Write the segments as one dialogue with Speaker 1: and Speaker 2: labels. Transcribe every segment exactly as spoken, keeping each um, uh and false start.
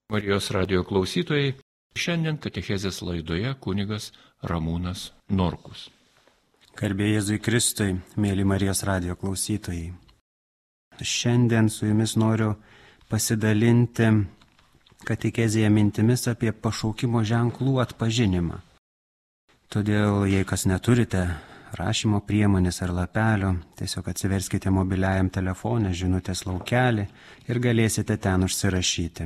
Speaker 1: Marijos radio klausytojai, šiandien katechezės laidoje kunigas Ramūnas Norkus.
Speaker 2: Garbė Jėzui Kristui, mėly Marijos radio klausytojai. Šiandien su jumis noriu pasidalinti katechezėje mintimis apie pašaukimo ženklų atpažinimą. Todėl, jei kas neturite rašymo priemonės ar lapelio, tiesiog atsiverskite mobiliajam telefone žinutės laukelį ir galėsite ten užsirašyti.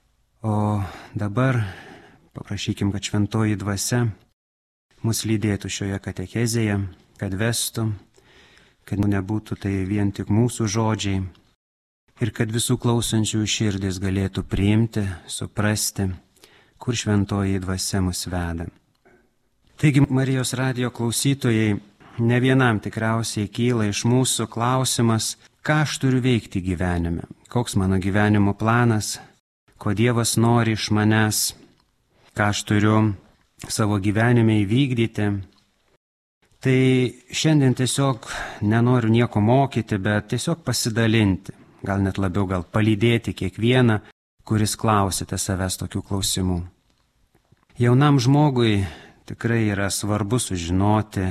Speaker 2: O dabar paprašykim, kad šventoji dvasia mus lydėtų šioje katechezėje, kad vestų, kad nebūtų tai vien tik mūsų žodžiai ir kad visų klausančių širdis galėtų priimti, suprasti, kur šventoji dvasia mus veda. Taigi, Marijos radio klausytojai, ne vienam tikriausiai kyla iš mūsų klausimas, ką aš turiu veikti gyvenime, koks mano gyvenimo planas, ko Dievas nori iš manęs, ką aš turiu savo gyvenime įvykdyti. Tai šiandien tiesiog nenoriu nieko mokyti, bet tiesiog pasidalinti, gal net labiau gal palydėti kiekvieną, kuris klausite savęs tokių klausimų. Jaunam žmogui tikrai yra svarbu sužinoti,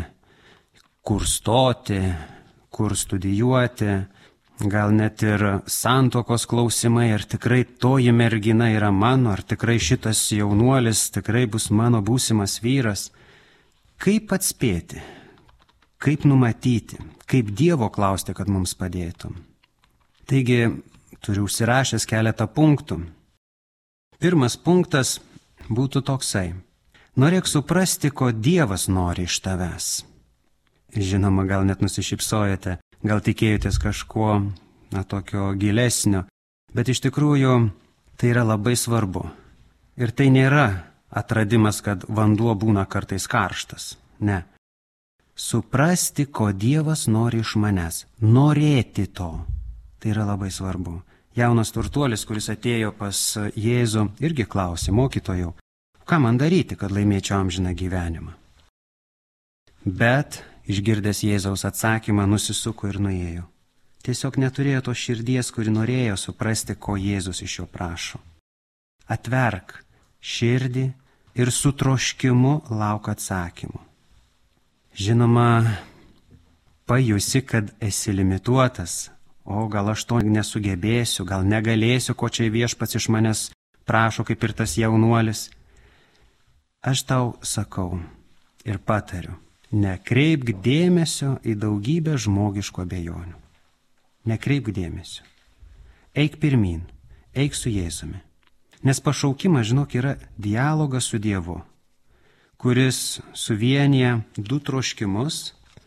Speaker 2: kur stoti, kur studijuoti, gal net ir santuokos klausimai, ar tikrai toji mergina yra mano, ar tikrai šitas jaunuolis tikrai bus mano būsimas vyras. Kaip atspėti, kaip numatyti, kaip Dievo klausti, kad mums padėtų. Taigi, turiu užsirašęs keletą punktų. Pirmas punktas būtų toksai. Norėk suprasti, ko Dievas nori iš tavęs. Žinoma, gal net nusišypsojate, gal tikėjotės kažko, na, tokio gilesnio, bet iš tikrųjų tai yra labai svarbu. Ir tai nėra atradimas, kad vanduo būna kartais karštas. Ne. Suprasti, ko Dievas nori iš manęs. Norėti to. Tai yra labai svarbu. Jaunas turtuolis, kuris atėjo pas Jėzų, irgi klausė, mokytojau, ką man daryti, kad laimėčiau amžiną gyvenimą? Bet išgirdęs Jėzaus atsakymą, nusisuko ir nuėjo. Tiesiog neturėjo tos širdies, kuri norėjo suprasti, ko Jėzus iš jo prašo. Atverk širdį ir su troškimu lauk atsakymų. Žinoma, pajusi, kad esi limituotas, o gal aš to nesugebėsiu, gal negalėsiu, ko čia viešpats iš manęs prašo, kaip ir tas jaunuolis. Aš tau sakau ir patariu. Nekreipk dėmesio į daugybę žmogiškų abejonių. Nekreipk dėmesio. Eik pirmin, eik su Jėzumi. Nes pašaukimas, žinok, yra dialogas su Dievu, kuris suvienyje du troškimus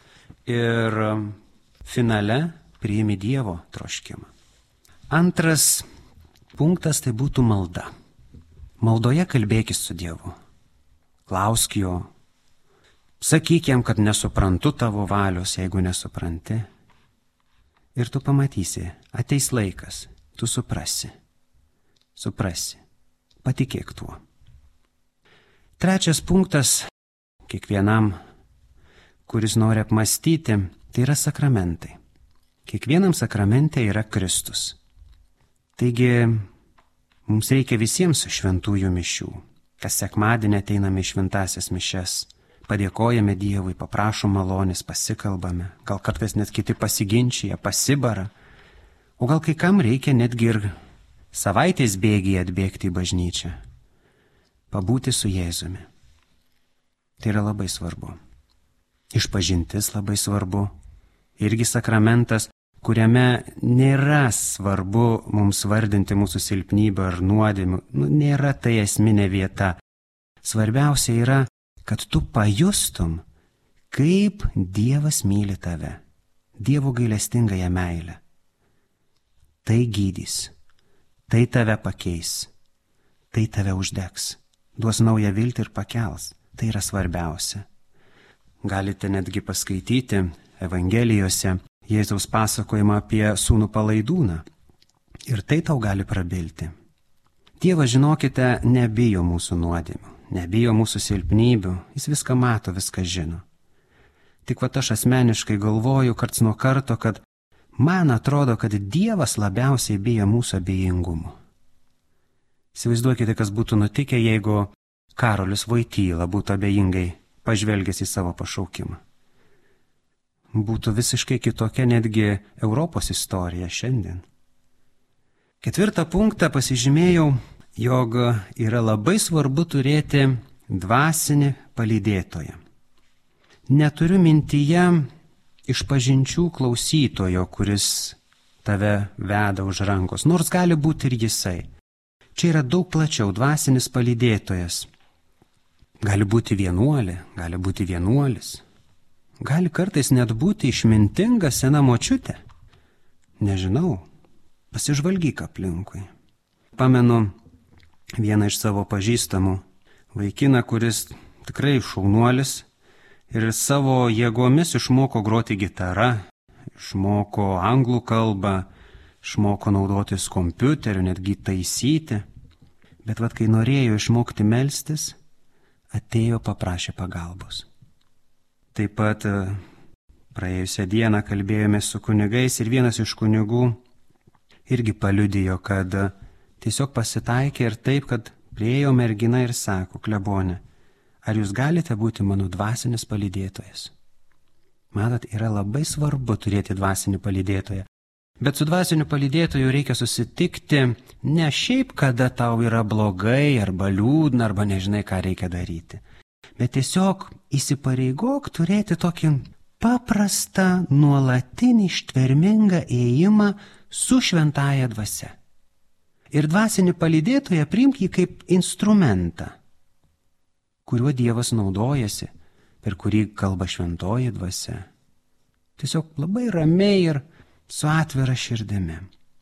Speaker 2: ir finale priimi Dievo troškimą. Antras punktas tai būtų malda. Maldoje kalbėkis su Dievu. Klausk jo. Sakyk jam, kad nesuprantu tavo valios, jeigu nesupranti. Ir tu pamatysi, ateis laikas, tu suprasi. Suprasi. Patikėk tuo. Trečias punktas, kiekvienam, kuris nori apmąstyti, tai yra sakramentai. Kiekvienam sakramente yra Kristus. Taigi, mums reikia visiems šventųjų mišių. Kas sekmadienį ateiname į šventąsias mišias. Padėkojame Dievui, paprašom malonės, pasikalbame, gal kartais net kiti pasiginčia, pasibara, o gal kai kam reikia netgi ir savaitės bėgyje atbėgti į bažnyčią, pabūti su Jėzumi. Tai yra labai svarbu. Išpažintis labai svarbu, irgi sakramentas, kuriame nėra svarbu mums vardinti mūsų silpnybę ar nuodėmių, nu, nėra tai esminė vieta. Svarbiausia yra, kad tu pajustum, kaip Dievas myli tave, Dievo gailestingąją meilę. Tai gydys, tai tave pakeis, tai tave uždegs, duos naują viltį ir pakels. Tai yra svarbiausia. Galite netgi paskaityti Evangelijose Jėzaus pasakojimą apie sūnų palaidūną. Ir tai tau gali prabilti. Dievas, žinokite, nebijo mūsų nuodėmių. Nebijo mūsų silpnybių, jis viską mato, viską žino. Tik va aš asmeniškai galvoju karts nuo karto, kad man atrodo, kad Dievas labiausiai bijo mūsų abejingumo. Įsivaizduokite, kas būtų nutikę, jeigu Karolis Voityla būtų abejingai pažvelgęs į savo pašaukimą. Būtų visiškai kitokia netgi Europos istorija šiandien. Ketvirtą punktą pasižymėjau, jog yra labai svarbu turėti dvasinį palydėtoją. Neturiu mintyje išpažinčių klausytojo, kuris tave veda už rankos, nors gali būti ir jisai. Čia yra daug plačiau dvasinis palydėtojas. Gali būti vienuolė, gali būti vienuolis. Gali kartais net būti išmintinga sena močiutė. Nežinau, pasižvalgyk aplinkui. Pamenu vieną iš savo pažįstamų vaikiną, kuris tikrai šaunuolis ir savo jėgomis išmoko groti gitarą, išmoko anglų kalbą, išmoko naudotis kompiuteriu, netgi taisyti. Bet vat, kai norėjo išmokti melstis, atėjo paprašė pagalbos. Taip pat praėjusią dieną kalbėjome su kunigais ir vienas iš kunigų irgi paliudijo, kad tiesiog pasitaikė ir taip, kad priėjo mergina ir sako: klebone, ar jūs galite būti mano dvasinis palydėtojas? Matot, yra labai svarbu turėti dvasinį palydėtoją. Bet su dvasiniu palydėtoju reikia susitikti ne šiaip, kada tau yra blogai arba liūdna arba nežinai, ką reikia daryti. Bet tiesiog įsipareigok turėti tokį paprastą, nuolatinį, ištvermingą ėjimą su šventąja dvasia. Ir dvasinį palydėtoją priimk jį kaip instrumentą, kuriuo Dievas naudojasi, per kurį kalba šventoji dvasia. Tiesiog labai ramiai ir su atvira širdimi.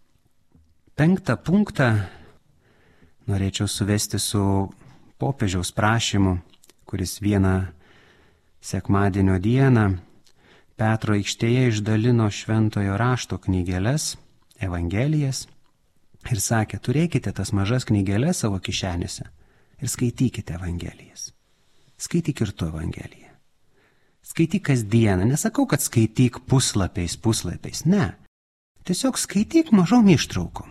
Speaker 2: Penktą punktą norėčiau suvesti su popiežiaus prašymu, kuris vieną sekmadienio dieną Petro aikštėje išdalino šventojo rašto knygeles, evangelijas ir sakė: turėkite tas mažas knygeles savo kišenėse ir skaitykite evangelijas. Skaityk ir tu evangeliją. Skaityk kasdieną. Nesakau, kad skaityk puslapiais, puslapiais. Ne. Tiesiog skaityk mažom ištraukom.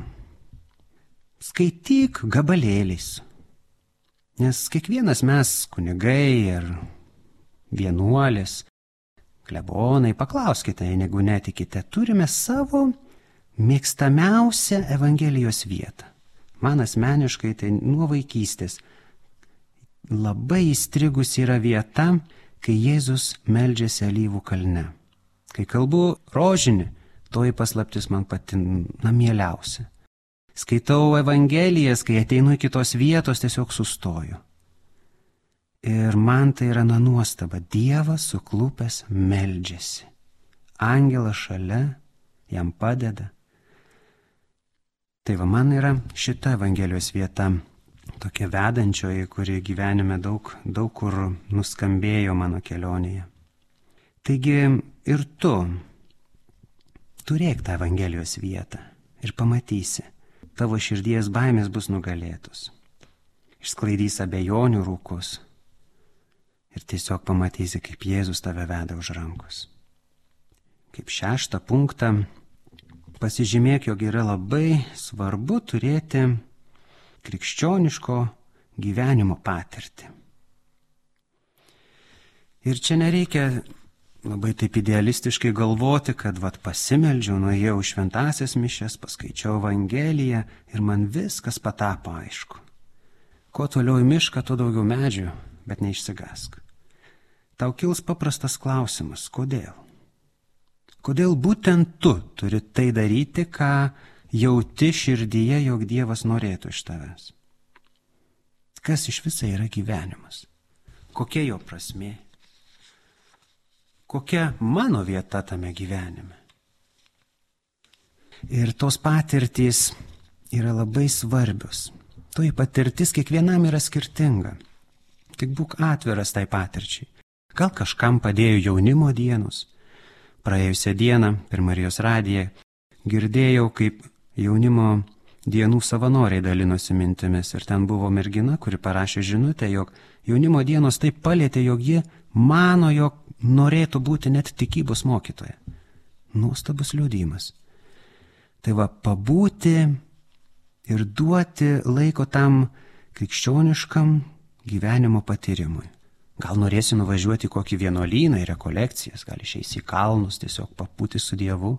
Speaker 2: Skaityk gabalėliais. Nes kiekvienas mes, kunigai ir vienuolis, klebonai, paklauskite, jeigu netikite, turime savo mėgstamiausią Evangelijos vietą. Man asmeniškai tai nuo vaikystės labai įstrigus yra vieta, kai Jėzus meldžiasi Alyvų kalne. Kai kalbu rožinį, toji paslaptis man pati namieliausia. Skaitau Evangelijas, kai ateinu iki tos vietos, tiesiog sustoju. Ir man tai yra na nuostaba. Dievas suklupęs meldžiasi. Angelas šalia jam padeda. Tai va, man yra šita Evangelijos vieta, tokia vedančioji, kuri gyvenime daug, daug kur nuskambėjo mano kelionėje. Taigi ir tu turėk tą Evangelijos vietą ir pamatysi, tavo širdies baimės bus nugalėtos. Išsklaidys abejonių rūkus ir tiesiog pamatysi, kaip Jėzus tave veda už rankos. Kaip šeštą punktą pasižymėk, jog yra labai svarbu turėti krikščioniško gyvenimo patirtį. Ir čia nereikia labai taip idealistiškai galvoti, kad vat pasimeldžiau, nuėjau šventąsias mišias, paskaičiau Evangeliją ir man viskas patapo aišku. Kuo toliau į mišką, tuo daugiau medžių, bet neišsigask. Tau kils paprastas klausimas, kodėl? Kodėl būtent tu turi tai daryti, ką jauti širdyje, jog Dievas norėtų iš tavęs? Kas iš viso yra gyvenimas? Kokia jo prasmė? Kokia mano vieta tame gyvenime? Ir tos patirtys yra labai svarbios. Toji patirtis kiekvienam yra skirtinga. Tik būk atviras tai patirčiai. Gal kažkam padėjo jaunimo dienos. Praėjusią dieną per Marijos radiją girdėjau, kaip jaunimo dienų savanoriai dalinosi mintimis. Ir ten buvo mergina, kuri parašė žinutę, jog jaunimo dienos taip palėtė, jog ji mano, jog norėtų būti net tikybos mokytoja. Nuostabus liudijimas. Tai va, pabūti ir duoti laiko tam krikščioniškam gyvenimo patyrimui. Gal norėsi nuvažiuoti į kokį vienuolyną, į rekolekcijas, gal išeisi į kalnus, tiesiog papūti su Dievu.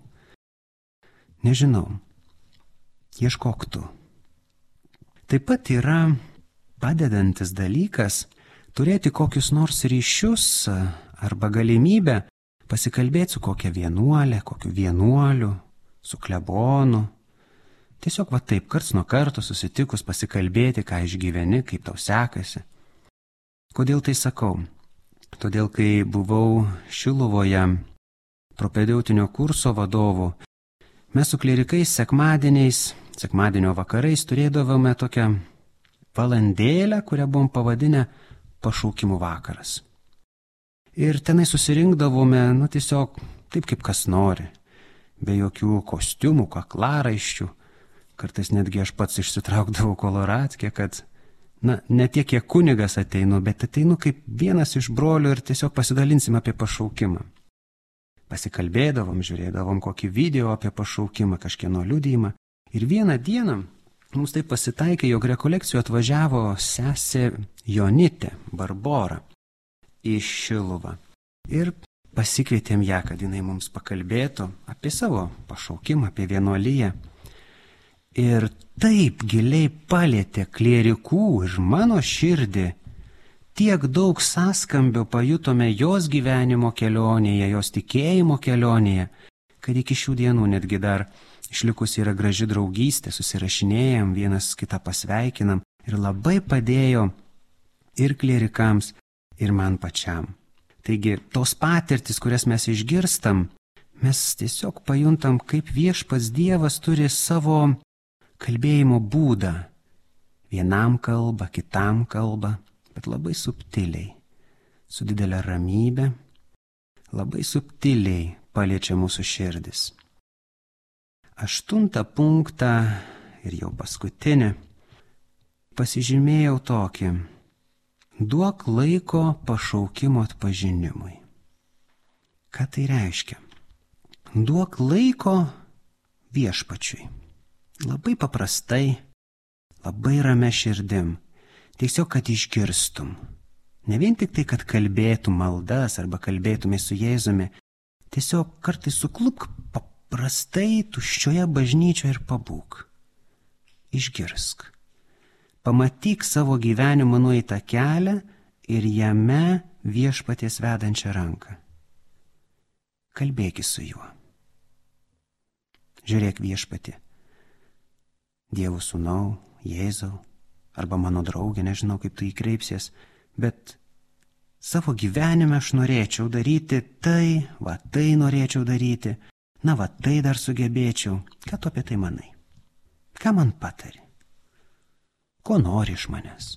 Speaker 2: Nežinau, ieškok tu. Taip pat yra padedantis dalykas turėti kokius nors ryšius arba galimybę pasikalbėti su kokia vienuolė, kokiu vienuoliu, su klebonu. Tiesiog va taip, karts nuo karto susitikus pasikalbėti, ką išgyveni, kaip tau sekasi. Kodėl tai sakau? Todėl, kai buvau Šiluvoje propedeutinio kurso vadovu, mes su klierikais sekmadieniais, sekmadienio vakarais turėdavome tokią valandėlę, kurią buvom pavadinę pašaukimų vakaras. Ir tenai susirinkdavome, nu tiesiog taip kaip kas nori, be jokių kostiumų, kaklaraiščių. Kartais netgi aš pats išsitraukdavau koloratkę, kad, na, ne tiek kiek kunigas ateinu, bet ateinu kaip vienas iš brolių ir tiesiog pasidalinsim apie pašaukimą. Pasikalbėdavom, žiūrėdavom kokį video apie pašaukimą, kažkieno liudijimą. Ir vieną dieną mums taip pasitaikė, jog rekolekcijų atvažiavo sesė Jonitė Barbora iš Šiluvą. Ir pasikvietėm ją, kad jinai mums pakalbėtų apie savo pašaukimą, apie vienuoliją. Ir taip giliai palėtė klierikų ir mano širdį, tiek daug sąskambio pajutome jos gyvenimo kelionėje, jos tikėjimo kelionėje, kad iki šių dienų netgi dar išlikusi yra graži draugystė, susirašinėjom, vienas kitą pasveikinam ir labai padėjo ir klierikams, ir man pačiam. Taigi, tos patirtis, kurias mes išgirstam, mes tiesiog pajuntam, kaip viešpats Dievas turi savo kalbėjimo būdą. Vienam kalba, kitam kalba, bet labai subtiliai, su didelė ramybė, labai subtiliai paliečia mūsų širdis. Aštuntą punktą ir jau paskutinį pasižymėjau tokį: duok laiko pašaukimo atpažinimui. Ką tai reiškia? Duok laiko viešpačiui. Labai paprastai, labai ramia širdim. Tiesiog, kad išgirstum. Ne vien tik tai, kad kalbėtum maldas arba kalbėtumai su Jėzumi. Tiesiog kartais suklupk paprastai tuščioje bažnyčioje ir pabūk. Išgirsk. Pamatyk savo gyvenimo nueitą kelią ir jame viešpaties vedančią ranką. Kalbėki su juo. Žiūrėk viešpatį. Dievo sūnau, Jėzau, arba mano draugė, nežinau kaip tu įkreipsies, bet savo gyvenime aš norėčiau daryti tai, va tai norėčiau daryti, na va tai dar sugebėčiau. Ką tu apie tai manai? Ką man patari? Ko nori iš manęs?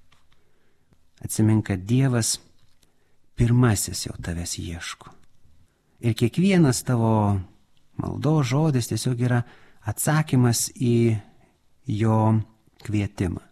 Speaker 2: Atsimink, kad Dievas pirmasis jau tavęs ieško. Ir kiekvienas tavo maldos žodis tiesiog yra atsakymas į jo kvietimą.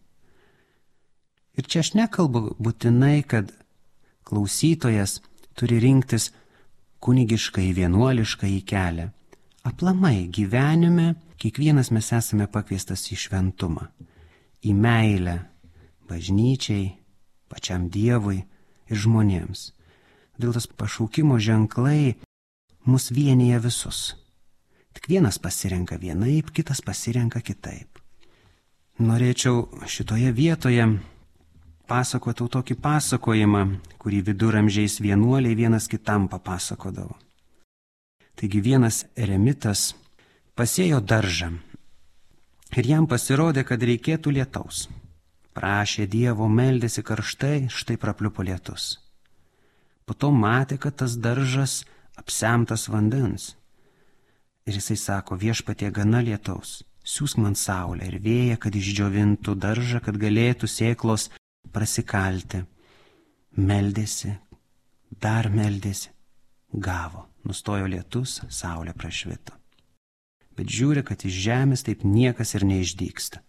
Speaker 2: Ir čia aš nekalbu būtinai, kad klausytojas turi rinktis kunigiškai, vienuoliškai kelią. Aplamai gyvenime kiekvienas mes esame pakviestas į šventumą, į meilę bažnyčiai, pačiam Dievui ir žmonėms. Dėl tas pašaukimo ženklai mus vienyje visus. Tik vienas pasirenka vienaip, kitas pasirenka kitaip. Norėčiau šitoje vietoje pasakoti tokį pasakojimą, kurį viduramžiais vienuoliai vienas kitam papasakodavo. Taigi vienas eremitas pasėjo daržą ir jam pasirodė, kad reikėtų lietaus. Prašė Dievo, meldėsi karštai, štai prapliupo lietus. Po to matė, kad tas daržas apsemtas vandens. Ir jisai sako: viešpatie, gana lietaus. Siūsk man saulę ir vėją, kad išdžiovintų daržą, kad galėtų sėklos prasikalti. Meldėsi, dar meldėsi. Gavo. Nustojo lietus, saulė prašvito. Bet žiūri, kad iš žemės taip niekas ir neišdygsta.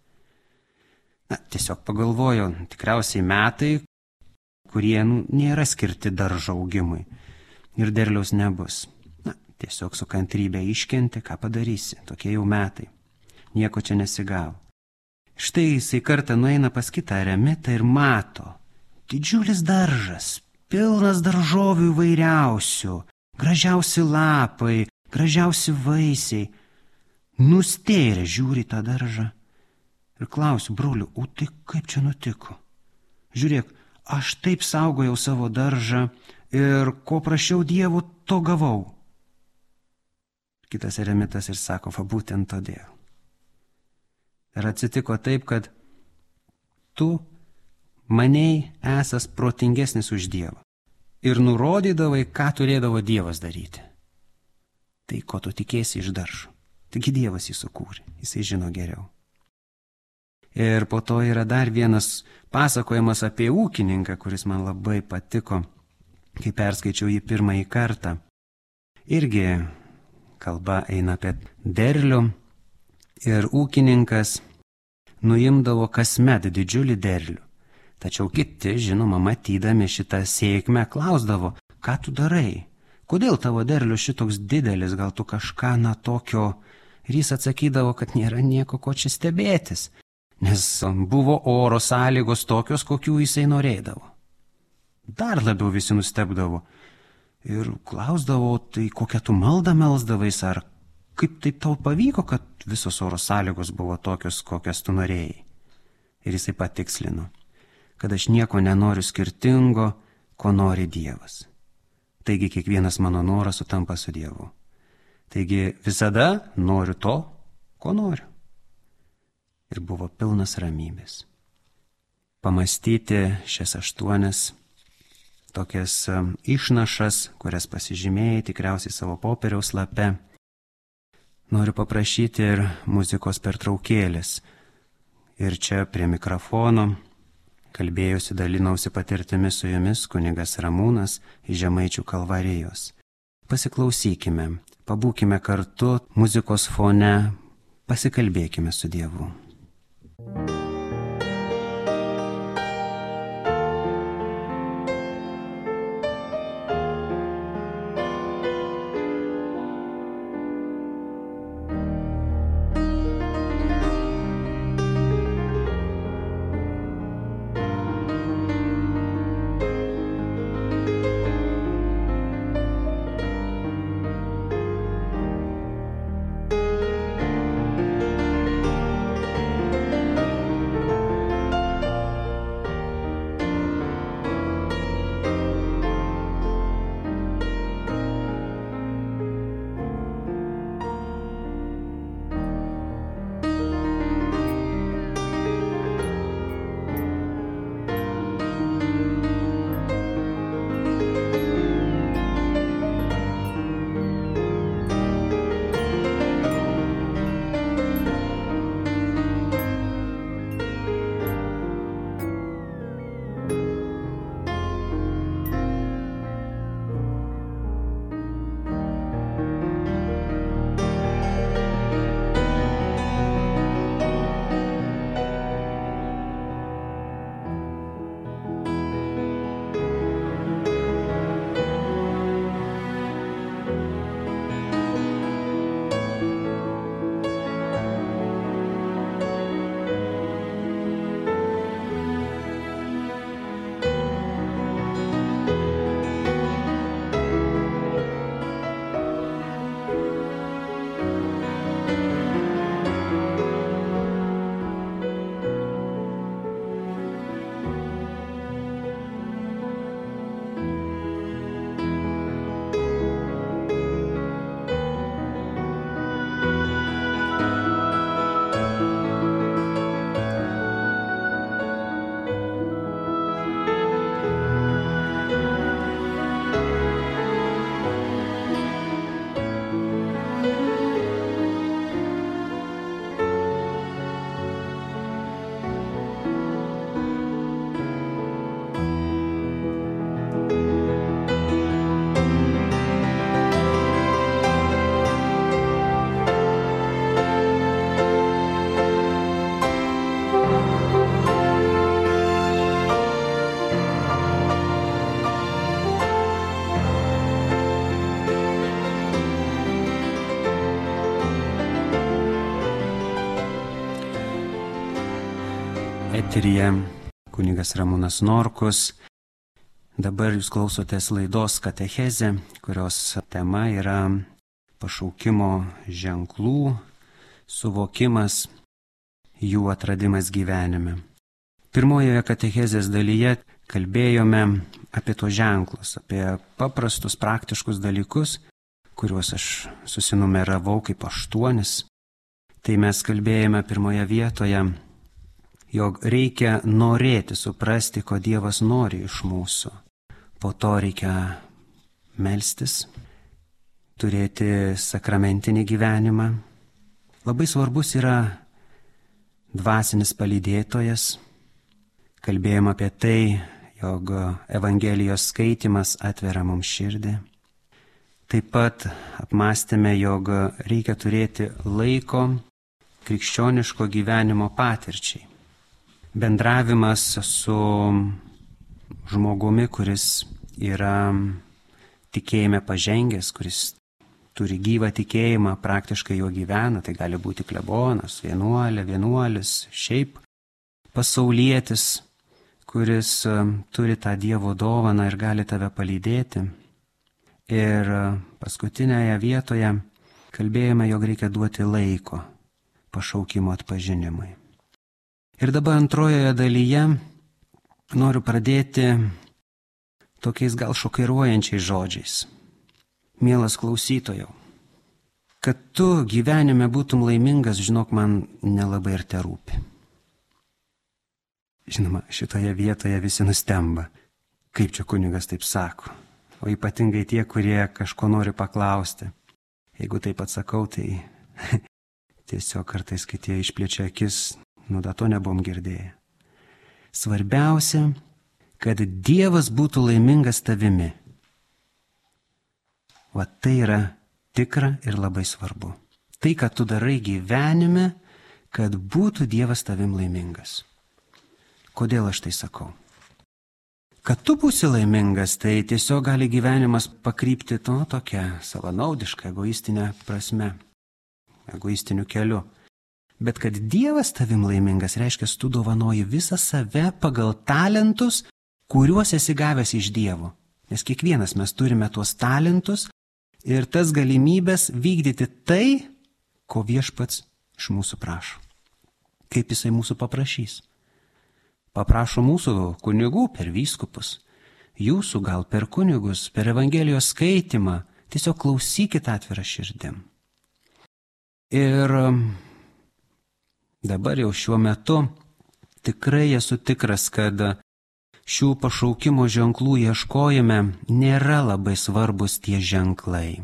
Speaker 2: Na, tiesiog pagalvojo, tikriausiai metai, kurie nu, nėra skirti daržo augimui. Ir derliaus nebus. Na, tiesiog su kantrybė iškenti, ką padarysi. Tokie jau metai. Nieko čia nesigavo. Štai jisai kartą nueina pas kitą eremitą ir mato. Didžiulis daržas, pilnas daržovių įvairiausių, gražiausi lapai, gražiausi vaisiai. Nustėrė žiūri tą daržą ir klausiu, broliu, o tai kaip čia nutiko? Žiūrėk, aš taip saugojau savo daržą ir ko prašiau Dievo, to gavau. Kitas eremitas ir sako, va būtent todėl. Ir atsitiko taip, kad tu maniai esas protingesnis už Dievą ir nurodydavai, ką turėdavo Dievas daryti. Tai ko tu tikėsi iš daržo? Taigi Dievas jį sukūrė, jisai žino geriau. Ir po to yra dar vienas pasakojimas apie ūkininką, kuris man labai patiko, kai perskaičiau jį pirmąjį kartą. Irgi kalba eina apie derlių ir ūkininkas nuimdavo kasmet didžiulį derlių. Tačiau kiti, žinoma, matydami šitą sėkmę, klausdavo, ką tu darai? Kodėl tavo derlius šitoks didelis, gal tu kažką na tokio? Ir jis atsakydavo, kad nėra nieko ko čia stebėtis, nes buvo oro sąlygos tokios, kokių jisai norėdavo. Dar labiau visi nustebdavo ir klausdavo, tai kokią tu maldą melsdavais, ar kaip taip tau pavyko, kad visos oro sąlygos buvo tokios, kokias tu norėjai. Ir jisai patikslino, kad aš nieko nenoriu skirtingo, ko nori Dievas. Taigi kiekvienas mano noras sutampa su Dievu. Taigi visada noriu to, ko noriu. Ir buvo pilnas ramybės. Pamastyti šias aštuonias tokias išnašas, kurias pasižymėjai tikriausiai savo popieriaus lape. Noriu paprašyti ir muzikos pertraukėlės. Ir čia prie mikrofono kalbėjusi, dalinausi patirtimi su jumis kunigas Ramūnas iš Žemaičių Kalvarijos. Pasiklausykime, pabūkime kartu muzikos fone, pasikalbėkime su Dievu. Eteryje kunigas Ramūnas Norkus. Dabar jūs klausotės laidos Katechezė, kurios tema yra pašaukimo ženklų suvokimas, jų atradimas gyvenime. Pirmojoje Katechezės dalyje kalbėjome apie tos ženklus, apie paprastus praktiškus dalykus, kuriuos aš susinumeravau kaip aštuonis. Tai mes kalbėjome pirmoje vietoje, jog reikia norėti suprasti, ko Dievas nori iš mūsų. Po to reikia melstis, turėti sakramentinį gyvenimą. Labai svarbus yra dvasinis palydėtojas. Kalbėjome apie tai, jog Evangelijos skaitimas atveria mums širdį. Taip pat apmąstėme, jog reikia turėti laiko krikščioniško gyvenimo patirčiai. Bendravimas su žmogumi, kuris yra tikėjime pažengęs, kuris turi gyvą tikėjimą, praktiškai jo gyvena, tai gali būti klebonas, vienuolė, vienuolis, šiaip pasaulietis, kuris turi tą Dievo dovaną ir gali tave palydėti. Ir paskutinėje vietoje kalbėjome, jog reikia duoti laiko pašaukimo atpažinimui. Ir dabar antrojoje dalyje noriu pradėti tokiais gal šokiruojančiais žodžiais. Mielas klausytojau, kad tu gyvenime būtum laimingas, žinok, man nelabai ir te rūpi. Žinoma, šitoje vietoje visi nustemba, kaip čia kunigas taip sako. O ypatingai tie, kurie kažko nori paklausti. Jeigu taip atsakau, tai tiesiog kartais kitie išplečia akis, nu da to nebuvom girdėję. Svarbiausia, kad Dievas būtų laimingas tavimi. Va tai yra tikra ir labai svarbu. Tai, kad tu darai gyvenime, kad būtų Dievas tavim laimingas. Kodėl aš tai sakau? Kad tu būsi laimingas, tai tiesiog gali gyvenimas pakrypti to tokia savanaudiška, egoistinė prasme, egoistiniu keliu. Bet kad Dievas tavim laimingas, reiškia, tu dovanoji visą save pagal talentus, kuriuos esi gavęs iš Dievo. Nes kiekvienas mes turime tuos talentus ir tas galimybės vykdyti tai, ko Viešpats iš mūsų prašo. Kaip Jisai mūsų paprašys? Paprašo mūsų kunigų per vyskupus, jūsų gal per kunigus, per Evangelijos skaitimą, tiesiog klausykit atvirą širdim. Ir dabar jau šiuo metu tikrai esu tikras, kad šių pašaukimo ženklų ieškojime nėra labai svarbus tie ženklai.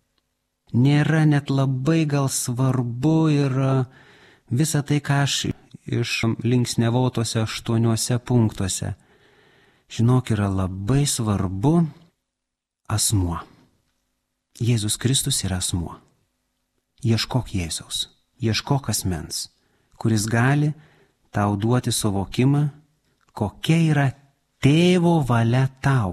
Speaker 2: Nėra net labai gal svarbu ir visą tai, ką aš iš linksniavau tose aštuoniuose punktuose. Žinok, yra labai svarbu asmuo. Jėzus Kristus yra asmuo. Ieškok Jėzaus, ieškok asmens, kuris gali tau duoti suvokimą, kokia yra Tėvo valia tau.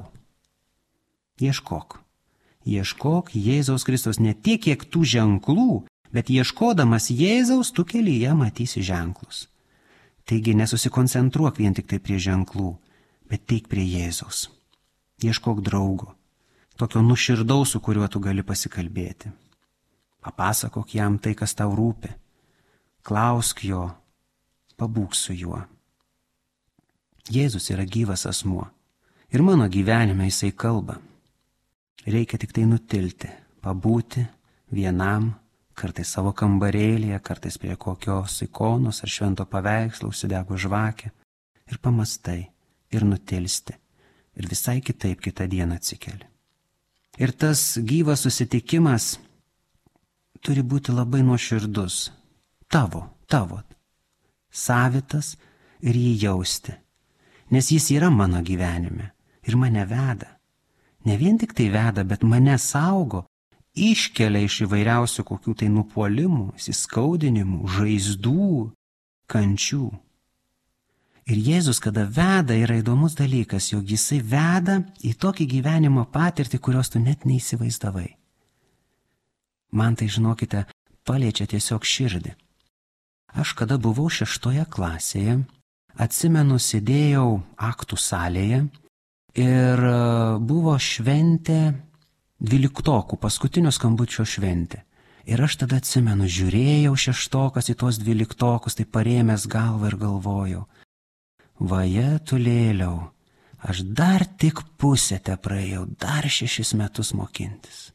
Speaker 2: Ieškok. Ieškok Jėzaus Kristus ne tiek, kiek tų ženklų, bet ieškodamas Jėzaus tu kelyje matysi ženklus. Taigi nesusikoncentruok vien tik tai prie ženklų, bet teik prie Jėzaus. Ieškok draugo, tokio nuširdaus, su kuriuo tu gali pasikalbėti. Papasakok jam tai, kas tau rūpi. Klausk jo, pabūk su juo. Jėzus yra gyvas asmuo ir mano gyvenime Jisai kalba. Reikia tik tai nutilti, pabūti vienam, kartais savo kambarėlėje, kartais prie kokios ikonos ar švento paveikslo užsidegu žvakę ir pamastai ir nutilsti ir visai kitaip kitą dieną atsikeli. Ir tas gyvas susitikimas turi būti labai nuoširdus, tavo, tavo, savitas ir jį jausti. Nes jis yra mano gyvenime ir mane veda. Ne vien tik tai veda, bet mane saugo, iškelia iš įvairiausių kokių tai nupuolimų, įsiskaudinimų, žaizdų, kančių. Ir Jėzus, kada veda, yra įdomus dalykas, jog Jisai veda į tokį gyvenimo patirtį, kurios tu net neįsivaizdavai. Man tai, žinokite, paliečia tiesiog širdį. Aš kada buvau šeštoje klasėje, atsimenu, sėdėjau aktų salėje ir buvo šventė dvyliktokų, paskutinio skambučio šventė. Ir aš tada atsimenu, žiūrėjau šeštokas į tuos dvyliktokus, tai parėmęs galvą ir galvojau, vaje tulėliau, aš dar tik pusę te praėjau, dar šešis metus mokintis.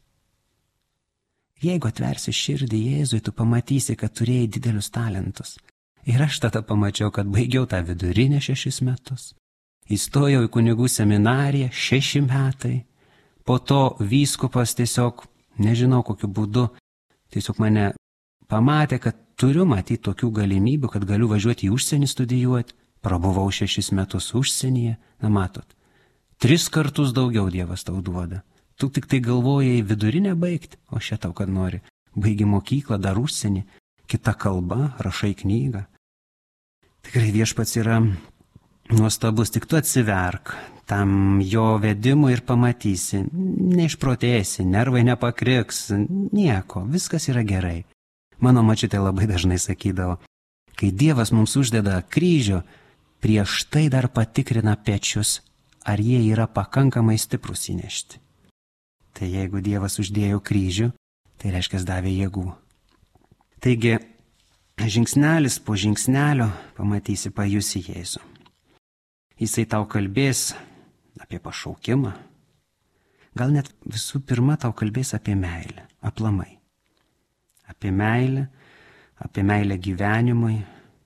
Speaker 2: Jeigu atversi širdį Jėzui, tu pamatysi, kad turėjai didelius talentus. Ir aš tada pamačiau, kad baigiau tą vidurinę šešis metus. Įstojau į kunigų seminariją šeši metai. Po to vyskupas tiesiog, nežinau kokiu būdu, tiesiog mane pamatė, kad turiu matyti tokių galimybių, kad galiu važiuoti į užsienį studijuoti. Prabuvau šešis metus užsienyje. Na matot, tris kartus daugiau Dievas tau duoda. Tu tik tai galvojai vidurinę baigti, o šia tau, kad nori. Baigi mokyklą, dar užsienį, kita kalba, rašai knygą. Tikrai Viešpats yra nuostabus, tik tu atsiverk tam jo vedimui ir pamatysi, neišprotėsi, nervai nepakriks, nieko, viskas yra gerai. Mano močiutė labai dažnai sakydavo, kai Dievas mums uždeda kryžių, prieš tai dar patikrina pečius, ar jie yra pakankamai stiprus įnešti. Tai jeigu Dievas uždėjo kryžių, tai reiškia davė jėgų. Taigi, žingsnelis po žingsnelio pamatysi, pajusi Jėzų. Jisai tau kalbės apie pašaukimą. Gal net visų pirma tau kalbės apie meilę, aplamai. Apie meilę, apie meilę gyvenimui.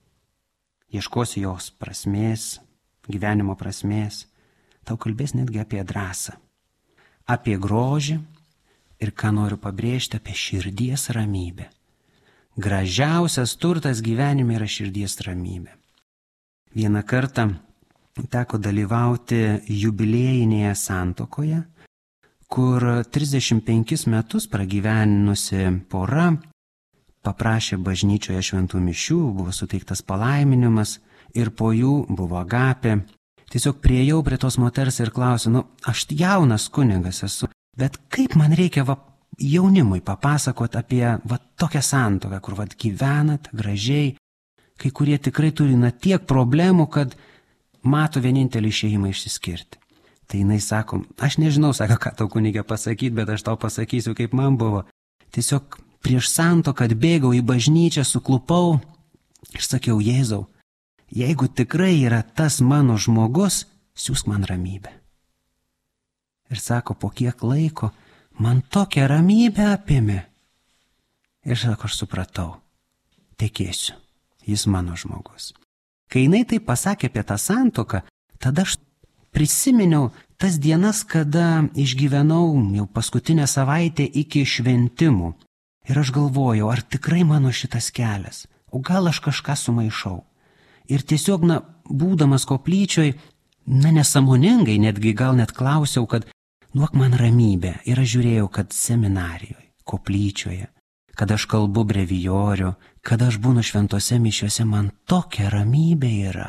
Speaker 2: Ieškosi jos prasmės, gyvenimo prasmės. Tau kalbės netgi apie drąsą. Apie grožį ir, ką noriu pabrėžti, apie širdies ramybę. Gražiausias turtas gyvenime yra širdies ramybė. Vieną kartą teko dalyvauti jubiliejinėje santuokoje, kur trisdešimt penkis metus pragyvenusi pora paprašė bažnyčioje šventų mišių, buvo suteiktas palaiminimas ir po jų buvo agapė. Tiesiog priejau prie tos moters ir klausiu, nu, aš jaunas kunigas esu, bet kaip man reikia va, jaunimui papasakot apie va, tokią santuoką, kur va, gyvenat gražiai, kai kurie tikrai turi na, tiek problemų, kad mato vienintelį išėjimą išsiskirti. Tai jinai sako, aš nežinau, sako, ką tau kunigė pasakyti, bet aš tau pasakysiu, kaip man buvo. Tiesiog prieš santuoką atbėgau į bažnyčią, suklupau ir sakiau, Jėzau, jeigu tikrai yra tas mano žmogus, siūsk man ramybę. Ir sako, po kiek laiko man tokia ramybė apėmė. Ir sako, aš supratau, tekėsiu, jis mano žmogus. Kai jinai tai pasakė apie tą santuoką, tada aš prisiminiau tas dienas, kada išgyvenau jau paskutinę savaitę iki šventimų. Ir aš galvojau, ar tikrai mano šitas kelias, o gal aš kažką sumaišau. Ir tiesiog, na, būdamas koplyčioj, na, nesąmoningai, netgi gal net klausiau, kad duok man ramybę. Ir aš žiūrėjau, kad seminarijoje, koplyčioje, kad aš kalbu brevijoriu, kad aš būnu šventose mišiuose, man tokia ramybė yra,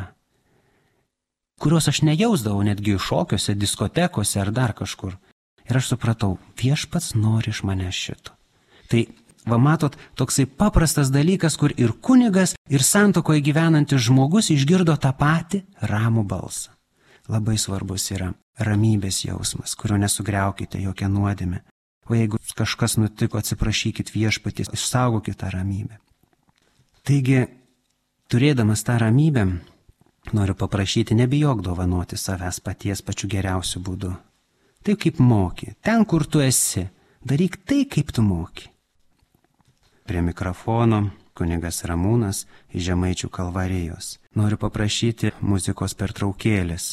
Speaker 2: kurios aš nejausdavau netgi šokiuose, diskotekose ar dar kažkur. Ir aš supratau, Viešpats nori iš manęs šito. Tai, va matot, toksai paprastas dalykas, kur ir kunigas, ir santuokoje gyvenantis žmogus išgirdo tą patį ramų balsą. Labai svarbus yra ramybės jausmas, kurio nesugriaukite jokią nuodėmę. O jeigu kažkas nutiko, atsiprašykit Viešpaties, išsaugokit tą ramybę. Taigi, turėdamas tą ramybę, noriu paprašyti, nebijok dovanoti savęs paties pačiu geriausiu būdu. Taip kaip moki, ten kur tu esi, daryk tai, kaip tu moki. Prie mikrofono kunigas Ramūnas iš Žemaičių Kalvarijos. Noriu paprašyti muzikos pertraukėlės.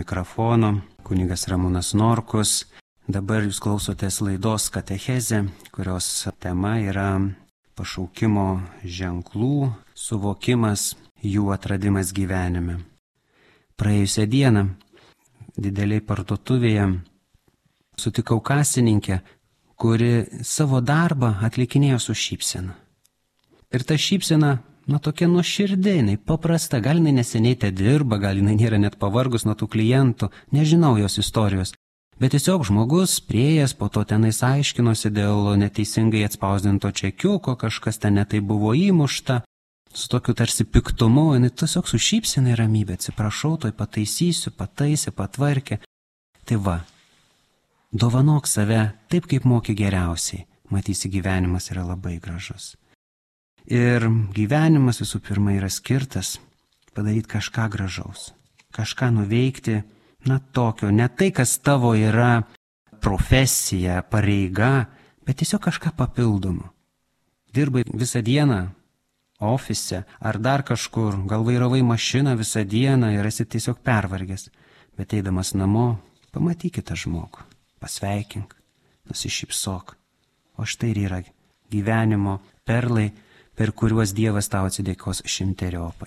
Speaker 2: mikrofono kunigas Ramūnas Norkus. Dabar jūs klausotės laidos Katechezė, kurios tema yra pašaukimo ženklų suvokimas, jų atradimas gyvenime. Praėjusią dieną dideliai parduotuvėje sutikau kasininkę, kuri savo darbą atlikinėjo su šypsena. Ir ta šypsena, na, tokia nuoširdė, jinai paprasta, gal jinai neseniai te dirba, gal jinai nėra net pavargus nuo tų klientų, nežinau jos istorijos. Bet tiesiog žmogus prieėjęs, po to tenais aiškinosi dėl neteisingai atspausdinto čekiuko, kažkas ten netai buvo įmušta, su tokiu tarsi piktumu, jinai tiesiog su šypsena ir ramybė, atsiprašau, toj pataisysiu, pataisė, patvarkė. Tai va, dovanok save taip, kaip moki geriausiai, matysi, gyvenimas yra labai gražus. Ir gyvenimas visų pirma yra skirtas padaryti kažką gražaus, kažką nuveikti, na tokio, ne tai, kas tavo yra profesija, pareiga, bet tiesiog kažką papildomo. Dirbai visą dieną ofise ar dar kažkur, gal vairavai mašiną visą dieną ir esi tiesiog pervargęs, bet eidamas namo, pamatyk kitą žmogų, pasveikink, nusišypsok. O štai ir yra gyvenimo perlai, per kuriuos Dievas tau atsidėkos šimteriopai.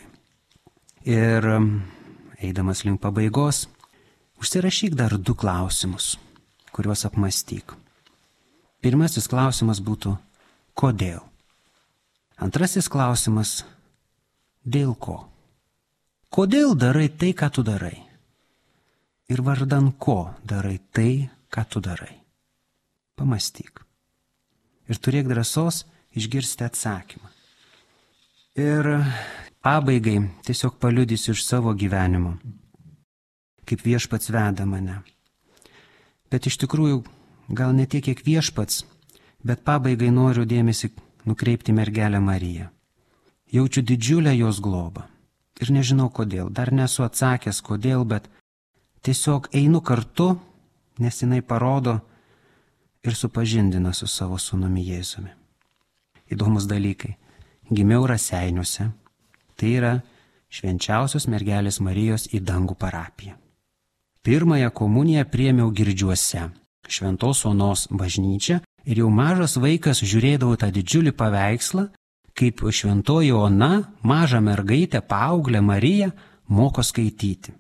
Speaker 2: Ir eidamas link pabaigos, užsirašyk dar du klausimus, kuriuos apmąstyk. Pirmasis klausimas būtų, kodėl? Antrasis klausimas, dėl ko? Kodėl darai tai, ką tu darai? Ir vardan ko darai tai, ką tu darai? Pamąstyk. Ir turėk drąsos išgirsti atsakymą. Ir pabaigai tiesiog paliudysiu iš savo gyvenimo, kaip Viešpats veda mane. Bet iš tikrųjų, gal ne tiek kiek Viešpats, bet pabaigai noriu dėmesį nukreipti mergelę Mariją. Jaučiu didžiulę jos globą. Ir nežinau kodėl, dar nesu atsakęs kodėl, bet tiesiog einu kartu, nes jinai parodo ir supažindina su savo sūnumi Jėzumi. Įdomus dalykai. Gimiau Raseiniuose, tai yra Švenčiausios mergelės Marijos į dangų parapiją. Pirmąją komuniją priėmiau Girdžiuose, Šventos Onos bažnyčią, ir jau mažas vaikas žiūrėdavau tą didžiulį paveikslą, kaip Šventoji Ona, maža mergaitė, paauglė Marija, moko skaityti.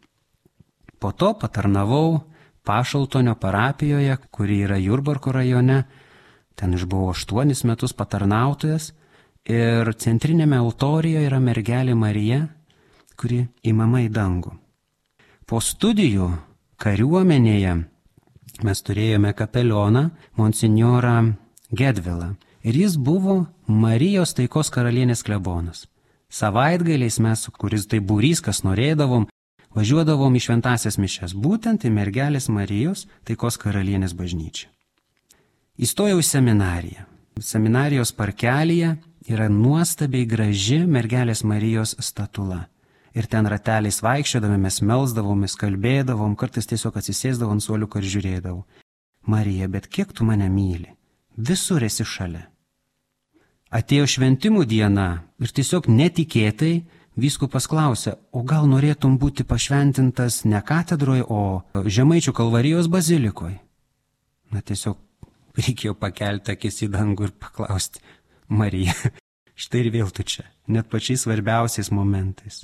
Speaker 2: Po to patarnavau Pašaltonio parapijoje, kuri yra Jurbarko rajone, ten išbuvau aštuonis metus patarnautojas, ir centrinėme altorijoje yra mergelė Marija, kuri įmama į dangų. Po studijų kariuomenėje mes turėjome kapelioną monsinjorą Gedvilą ir jis buvo Marijos taikos karalienės klebonas. Savaitgaliais mes, kuris tai būrys, kas norėdavom, važiuodavom į šventąsias mišias, būtent į mergelės Marijos taikos karalienės bažnyčią. Įstojau į seminariją. Seminarijos parkelyje yra nuostabiai graži mergelės Marijos statula. Ir ten rateliais vaikščiodami mes melsdavomės, kalbėdavom, kartais tiesiog atsisėsdavom ant suoliuko ir žiūrėdavau. Marija, bet kiek tu mane myli? Visur esi šalia. Atėjo šventimų diena ir tiesiog netikėtai vyskupas klausė, o gal norėtum būti pašventintas ne katedroje, o Žemaičių Kalvarijos bazilikoje? Na tiesiog reikėjo pakelti akis į dangų ir paklausti, Marija, štai ir vėl tu čia, net pačiais svarbiausiais momentais.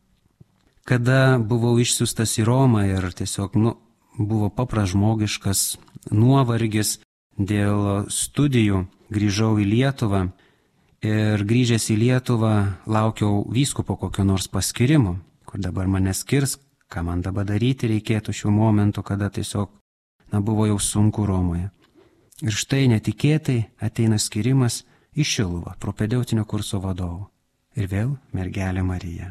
Speaker 2: Kada buvau išsiųstas į Romą ir tiesiog, nu, buvo papras žmogiškas nuovargis dėl studijų, grįžau į Lietuvą ir grįžęs į Lietuvą laukiau vyskupo kokio nors paskirimo, kur dabar mane skirs, ką man dabar daryti reikėtų šiuo momentu, kada tiesiog, na, buvo jau sunku Romoje. Ir štai netikėtai ateina skirimas į Šiluvą, propedeutinio kurso vadovų. Ir vėl mergelė Marija.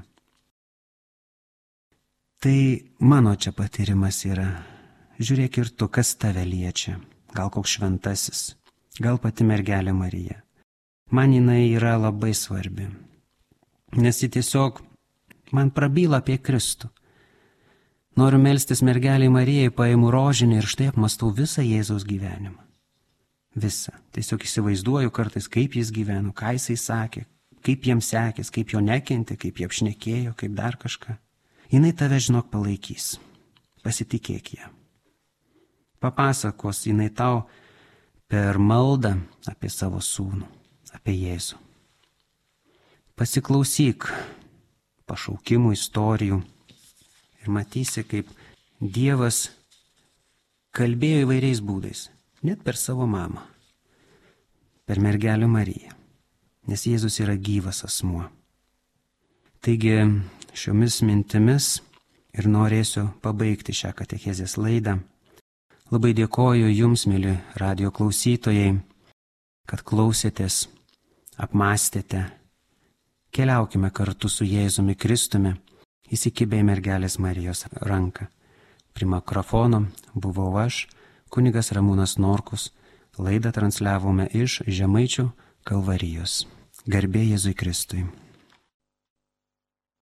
Speaker 2: Tai mano čia patyrimas yra. Žiūrėk ir tu, kas tave liečia. Gal koks šventasis, gal pati mergelė Marija. Man jinai yra labai svarbi. Nes ji tiesiog man prabyla apie Kristų. Noriu melstis mergelei Marijai, paimu rožinį ir štai apmastau visą Jėzaus gyvenimą. Visą. Tiesiog įsivaizduoju kartais, kaip jis gyveno, ką jisai sakė, kaip jam sekės, kaip jo nekentė, kaip jie apšnekėjo, kaip dar kažką. Jinai tave, žinok, palaikys. pasitikėk ją. Papasakos jinai tau per maldą apie savo sūnų, apie Jėzų. Pasiklausyk pašaukimų istorijų ir matysi, kaip Dievas kalbėjo įvairiais būdais, net per savo mamą, per mergelę Mariją, nes Jėzus yra gyvas asmuo. Taigi šiomis mintimis ir norėsiu pabaigti šią katechezės laidą. Labai dėkoju Jums, mėly radijo klausytojai, kad klausėtės, apmąstėte. Keliaukime kartu su Jėzumi Kristumi, įsikibę į mergelės Marijos ranką. Prie mikrofono buvau aš, kunigas Ramūnas Norkus. Laidą transliavome iš Žemaičių Kalvarijos. Garbė Jėzui Kristui.